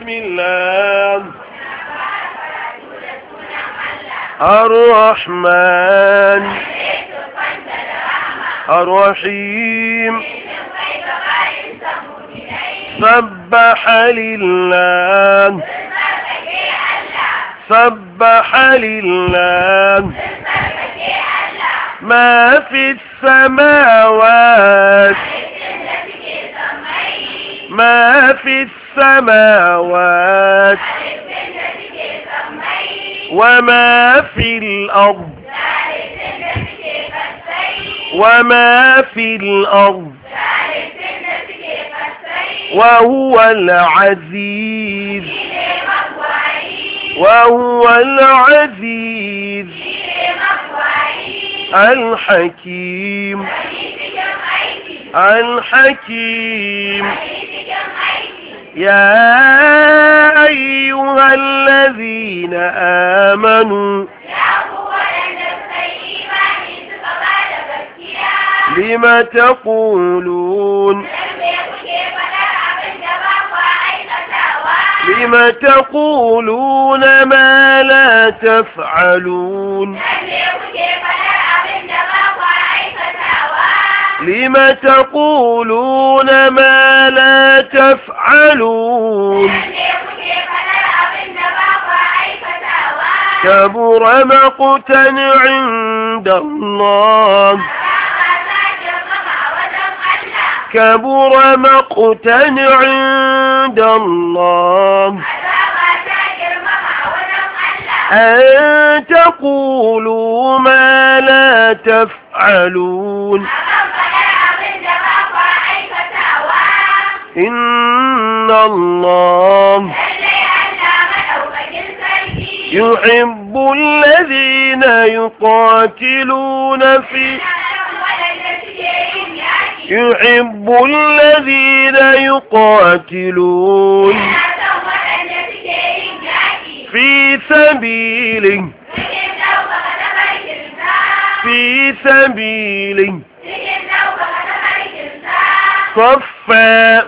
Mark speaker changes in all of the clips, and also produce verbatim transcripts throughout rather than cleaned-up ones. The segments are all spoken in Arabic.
Speaker 1: بسم الله الرحمن الرحيم سبح لله سبح لله ما في السماوات ما في السماوات وما في الأرض وما في الأرض وهو العزيز وهو العزيز الحكيم الحكيم يا أيها الذين آمنوا لم تقولون لم تقولون ما لا تفعلون لم تقولون ما لا تفعلون كبر مقتا عند الله كبر مقتا عند الله أن تقولوا ما لا تفعلون إن الله يحب الذين يقاتلون في يحب الذين يقاتلون في سبيله في سبيله صفا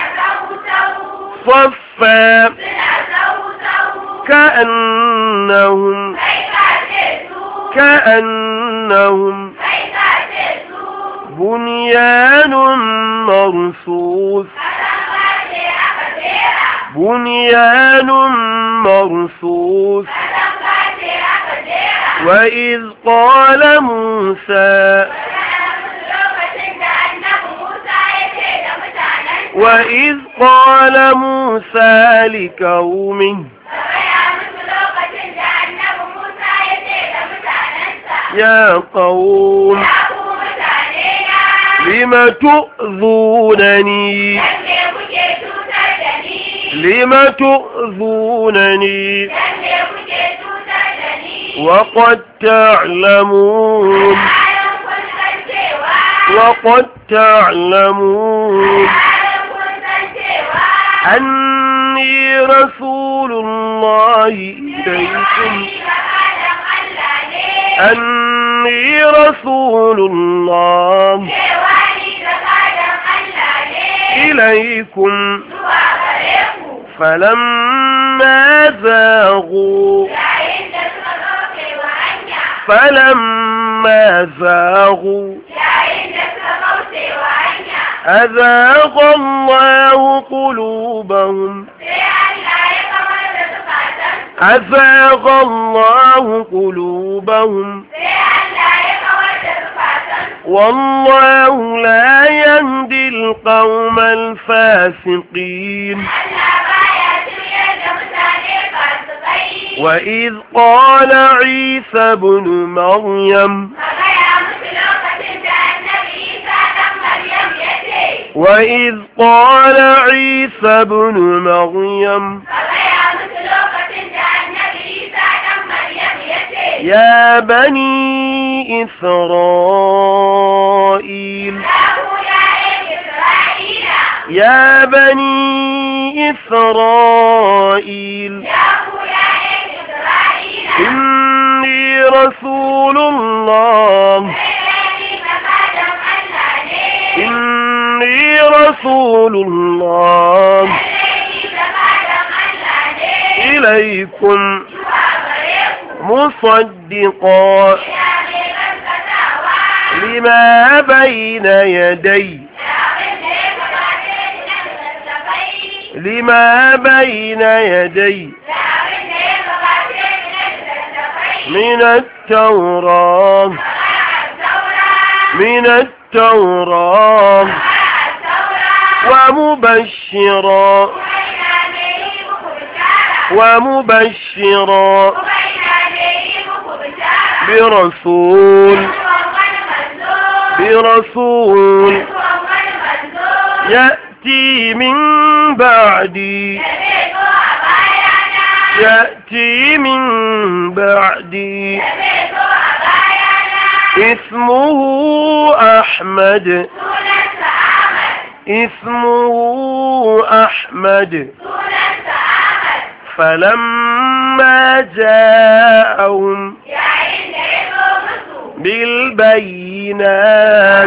Speaker 1: صفا كأنهم كأنهم بنيان مرصوص بنيان مرصوص وإذ قال موسى وإذ قال موسى لقومه يا قوم لم تؤذونني لم تؤذونني وقد تعلمون وقد تعلمون أني رسول الله إليكم أني رسول الله إليكم فلما زاغوا فلما زاغوا أزاغ الله قلوبهم أزاغ الله قلوبهم والله لا يهدي القوم الفاسقين وإذ قال عيسى ابن مريم وإذ قال عيسى ابن مريم يا بني إسرائيل يا بني إسرائيل إني رسول الله إني رسول الله إليكم مصدقا لما بين يدي لما بين يدي من التوراة من التوراة ومبشرا ومبشرا برسول برسول يأتي من بعدي يأتي من بعدي اسمه أحمد اسمه أحمد فلما جاءهم بالبينات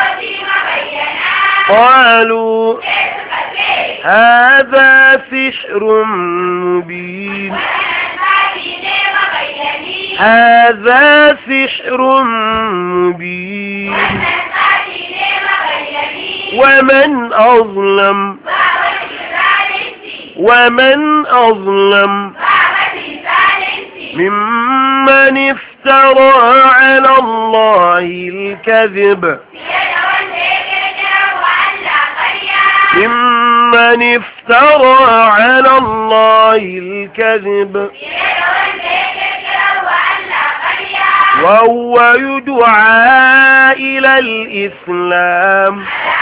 Speaker 1: قالوا هذا سحر مبين هذا سحر مبين ومن أظلم ومن أظلم ممن افترى على الله الكذب ممن افترى على الله الكذب وهو يدعى إلى الإسلام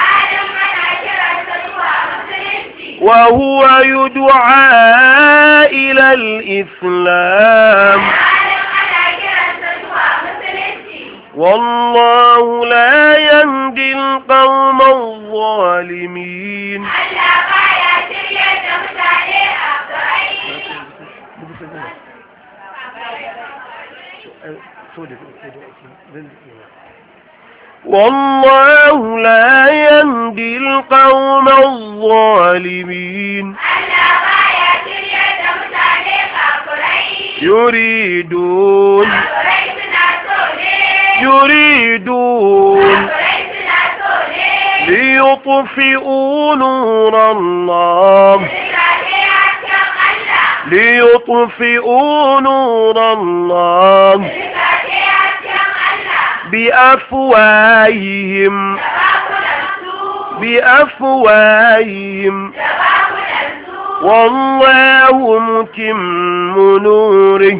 Speaker 1: وهو يدعى إلى الإسلام والله لا يهدي القوم الظالمين. والله لا يهدي القوم الظالمين. يريدون يريدون ليطفئوا نور الله ليطفئوا نور الله بأفواههم بأفواههم والله متم نوره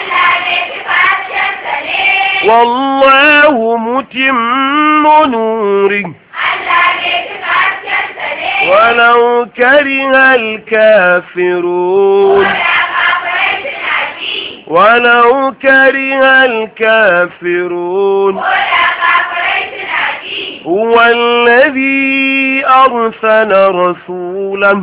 Speaker 1: والله متم نوره ولو كره الكافرون ولو كره الكافرون. هو الذي أرسل رسوله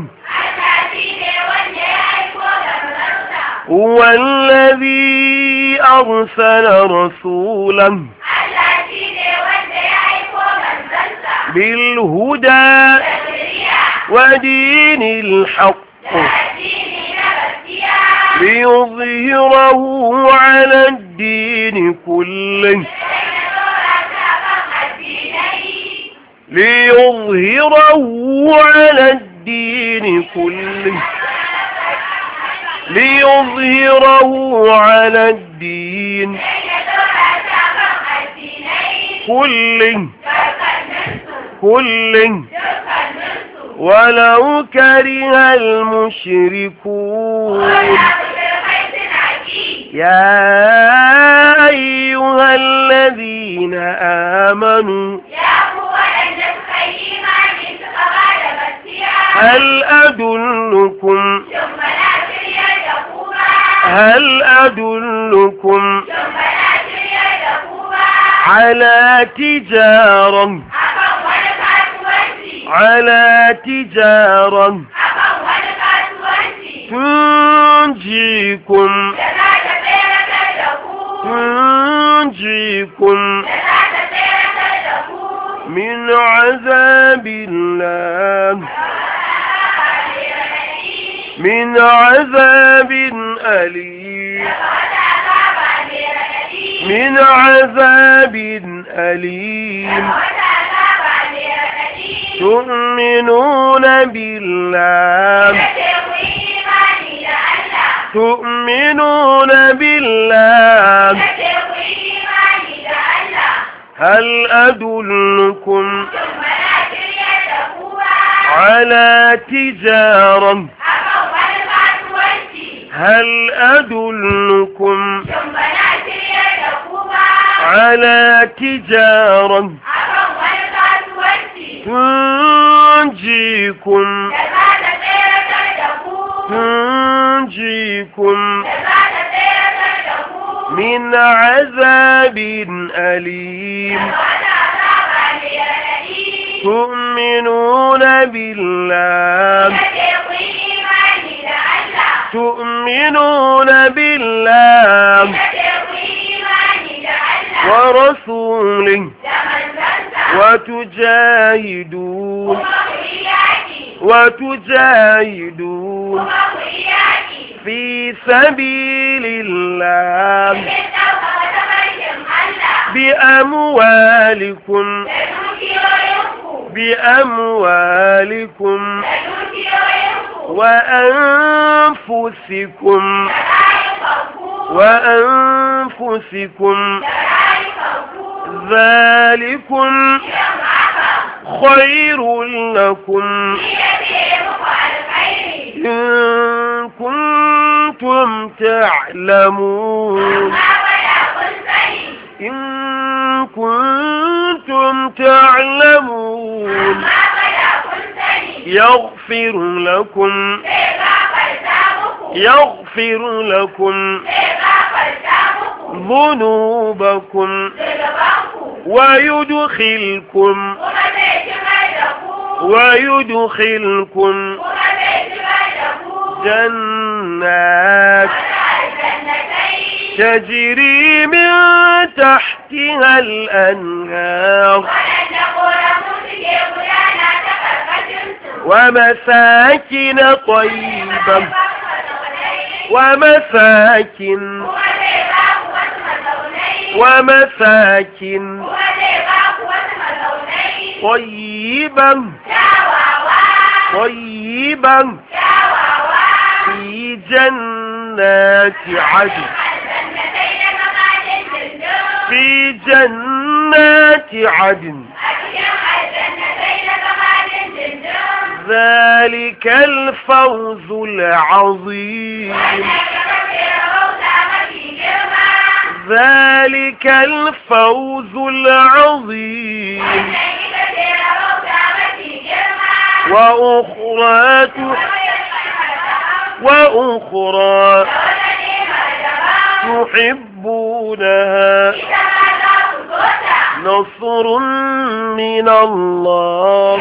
Speaker 1: هو الذي أرسل رسوله بالهدى ودين الحق ليظهره على الدين كله ليظهره على الدين كله ليظهره على الدين كله كله ولو كره المشركون. يا أيها الذين آمنوا هل أدلكم هل أدلكم على تجارة على تجارة تنجيكم تنجيكم من عذاب الله من عذاب أليم من عذاب أليم تؤمنون بالله تؤمنون بالله هل أدلكم على تجارة هل أدلكم على تجارة تنجيكم تنجيكم من عذاب أليم تؤمنون بالله تؤمنون بالله ورسوله وتجاهدون وتجاهدون في سبيل الله بأموالكم بأموالكم وأنفسكم وأنفسكم ذلكم خير لكم إن كنتم تعلمون إن كنتم تعلمون يغفر لكم يغفر لكم ذنوبكم ويدخلكم ويدخلكم جنات تجري من تحتها الأنهار ومساكن طيبة ومساكن ومساكن طيبا طيبا في جنات عدن في جنات عدن ذلك الفوز العظيم ذلك الفوز العظيم وأخرى وأخرى تحبونها نصر من الله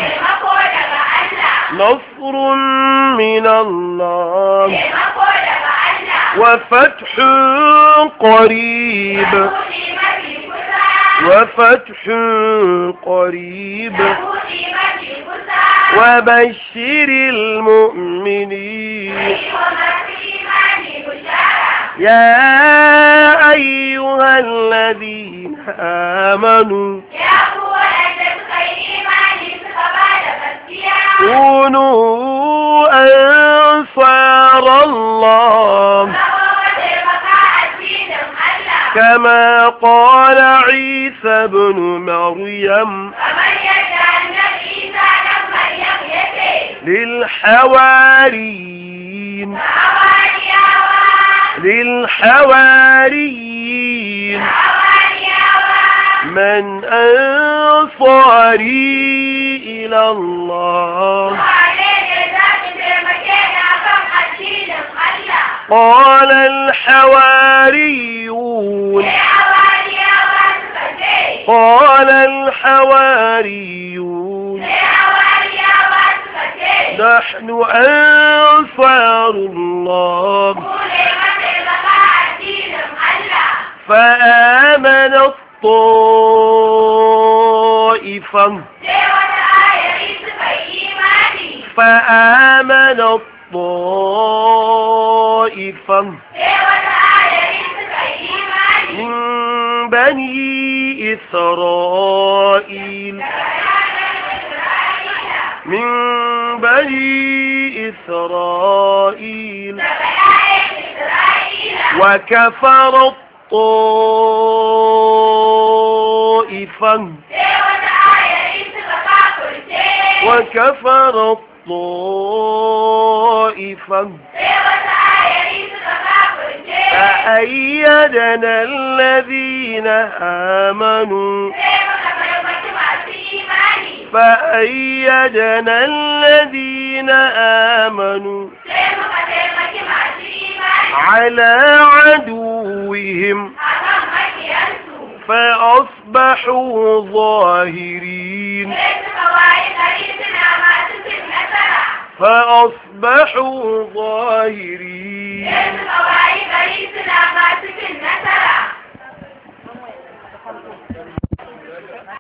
Speaker 1: نصر من الله وفتح قريب وفتح قريب وبشر المؤمنين يا أيها الذين آمنوا كونوا أنصار الله كما قال عيسى ابن مريم للحواريين للحواريين من أنصاري إلى الله قال الحواريون قال الحواريون نحن أنصار الله فآمن الطائفة فآمن الطائفة طائفة من بني إسرائيل من بني إسرائيل وكفر الطائفة وكفر الطائفة فأيدنا الذين آمنوا فأيدنا الذين آمنوا على عدوهم فأصبحوا ظاهرين فأصبحوا ظاهرين